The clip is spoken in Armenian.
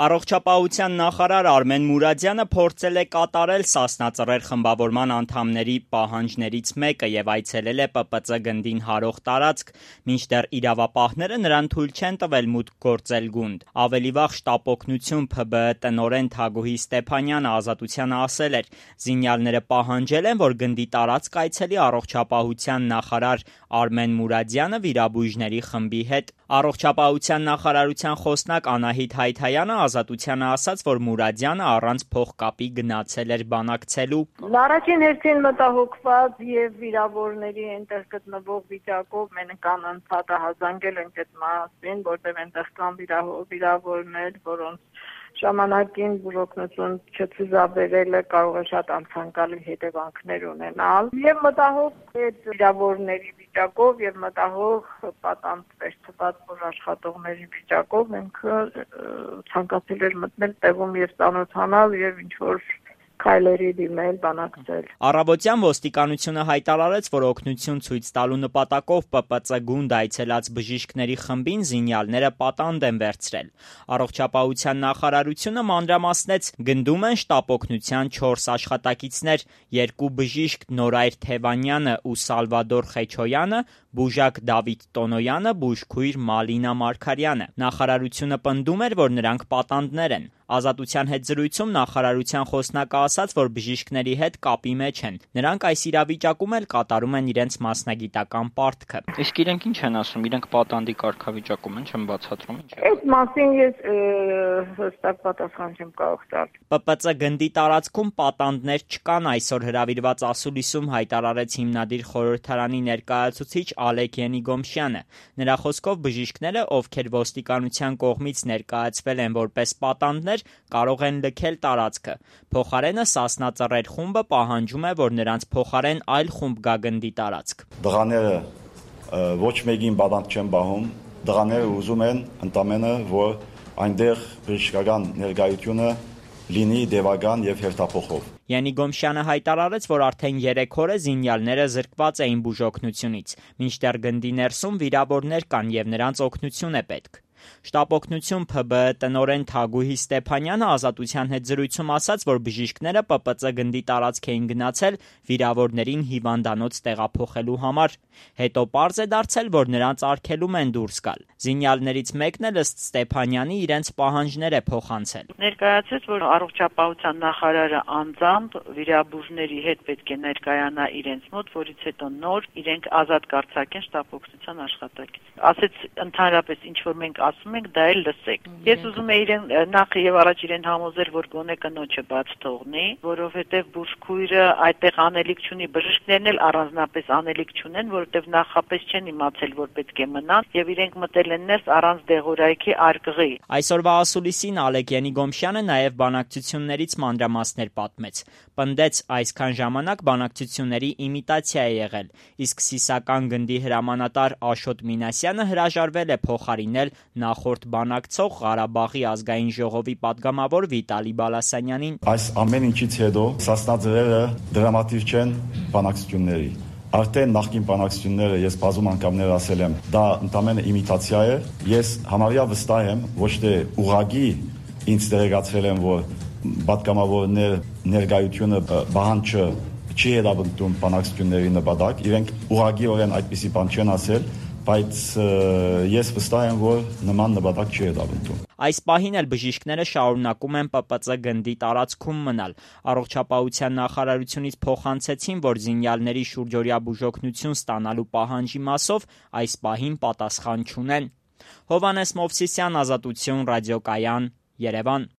Առողջապահության նախարար Արմեն Մուրադյանը փորձել է կատարել Սասնա Ծռեր խմբավորման անդամների պահանջներից մեկը և այցելել է ՊՊԾ գնդին հարող տարածք, մինչդեռ իրավապահները նրան թույլ չեն տվել մուտք գործել գունդ։ Ավելի վաղ շտապօգնություն ՓԲԸ տնօրեն Թագուհի Ստեփանյանը Ազատությանը ասել էր. «Զինյալները պահանջել են, որ գնդի տարածք այցելի առողջապահության նախարար Արմեն Մուրադյանը վիրաբույժների խմբի հետ»։ Առողջապահության նախարարության խոսնակ Անահիտ Հայթայանը Ազատությանը ասաց, որ Մուրադյանը առանց փողկապի գնացել էր բանակցելու։ Առաջին հերթին մտահոգված եւ վիրավորների այնտեղ գտնվող վիճակով մենք անընդհատ հազանգել ենք այդ մասին, որտեղ այնտեղ կան վիրավորներ, որոնց ժամանակին բուժօգնություն չցուցաբերելը կարող է շատ անցանկալի հետևանքներ ունենալ եւ մտահոգ այդ վիրավորների վիճակով եւ մտահոգ պատանդ վերցված բուժաշխատողների վիճակով մենք ցանկացել ենք մտնել տեղում եւ ծանոթանալ եւ ինչ որ քայլերի դիմել, բանակցել։ Առավոտյան ոստիկանությունը հայտարարեց, որ օգնություն ցույց տալու նպատակով ՊՊԾ գունդ այցելած բժիշկների խմբին զինյալները պատանդ են վերցրել։ Առողջապահության նախարարությունը մանրամասնեց, գնդում են շտապօգնության 4 աշխատակիցներ, 2 բժիշկ Նորայր Թևանյանը ու Սալվադոր Խեչոյանը, բուժակ Դավիթ Տոնոյանը, բուժքույր Մալինա Մարգարյանը։ Նախարարությունը պնդում էր, որ նրանք պատանդներ են։ Ազատության հետ զրույցում նախարարության խոսնակը ասաց, որ բժիշկների հետ կապի մեջ են։ Նրանք այս իրավիճակում էլ կատարում են իրենց մասնագիտական պարտքը։ Իսկ իրենք ինչ են ասում, իրենք պատանդի կարգավիճակում են, չեմ բացատրում ինչ։ Այդ մասին ես հստակ պատասխան չեմ կարող տալ։ ՊՊԾ գնդի տարածքում պատանդներ չկան, այսօր հրավիրված ասուլիսում հայտարարեց հիմնադիր խորհրդարանի ներկայացուցիչ Ալեք Ենիգոմշյանը։ Նրա խոսքով բժիշկները, ովքեր ոստիկանության կողմից ներկայացվել են որպես պատանդներ, կարող են լքել տարածքը։ Փոխարենը Սասնա Ծռեր խումբը պահանջում է, որ նրանց փոխարեն այլ խումբ գա գնդի տարածք։ Դղաները ոչ մեկին պատանդ չեն բահում, դղաները ուզում են ընդամենը, որ այնտեղ բժշկական ներկայությունը լինի դեպական եւ հերթափոխով։ Յենիգոմշյանը հայտարարեց, որ արդեն 3 օր է զինյալները զրկված էին բուժօգնությունից, մինչդեռ գնդի ներսում վիրավորներ կան եւ նրանց օգնություն է պետք։ Շտապօգնություն ՓԲԸ տնօրեն Թագուհի Ստեփանյանը Ազատության հետ զրույցում ասաց, որ բժիշկները ՊՊԾ գնդի տարածք էին գնացել վիրավորներին հիվանդանոց տեղափոխելու համար։ Հետո պարզ է դարձել, որ նրանց արգելում են դուրս գալ։ Զինյալներից մեկն էլ ըստ Ստեփանյանի իրենց պահանջներ է փոխանցել։ Ներկայացրեց, որ առողջապահության նախարարը անձամբ վիրաբույժների հետ պետք է ներկայանա իրենց մոտ, որից հետո նոր իրենք ազատ կարձակեն շտապօգնության աշխատակից։ Ասեց ընդհանրապես ինչ որ մենք ասում ենք, դա էլ լսեք։ Ես ուզում եմ իրեն նախ եւ առաջ իրեն համոզել, որ գոնե կնոջը բաց թողնի, որովհետեւ բուժքույրը այդտեղ անելիք չունի, բժիշկներն էլ առանձնապես անելիք չունեն, որովհետեւ նախապես չեն իմացել, որ պետք է մնան եւ իրենք մտել են ներս առանց դեղորայքի արկղի։ Այսօրվա ասուլիսին Ալեք Ենիգոմշյանը նաեւ բանակցություններից մանրամասներ պատմեց։ Պնդեց, այսքան ժամանակ բանակցությունների իմիտացիա է եղել, իսկ Սիսական գնդի հրամանատար Աշոտ Մինասյանը հրաժարվել է փոխարինել նախորդ բանակցող Ղարաբաղի ազգային ժողովի падգամավոր Վիտալի Բալասանյանին։ Այս ամեն ինչից հետո Սասնա Ծռերը դրամատիկ չեն բանակցությունների։ Արդեն նախկին բանակցությունները ես բազում անգամներ ասել եմ, դա ընդամենը իմիտացիա է։ Ես համարյա վստահ եմ, ոչ թե ուղղակի ինձ տեղեկացրել եմ, որ падգամավորներ ներկայությունը բանջը չի հետապնդում բանակցությունների նպատակ, իրենք ուղղակիորեն այդպիսի բան չեն ասել, բայց ես վստահ եմ, որ նման նպատակ չի հետապնդում։ Այս պահին էլ բժիշկները շարունակում են ՊՊԾ գնդի տարածքում մնալ։ Առողջապահության նախարարությունից փոխանցեցին, որ զինյալների շուրջօրյա բուժօգնություն ստանալու պահանջի մասով այս պահին պատասխան չունեն։ Հովհաննես Մովսիսյան, Ազատություն, ռադիոկայան, Երևան։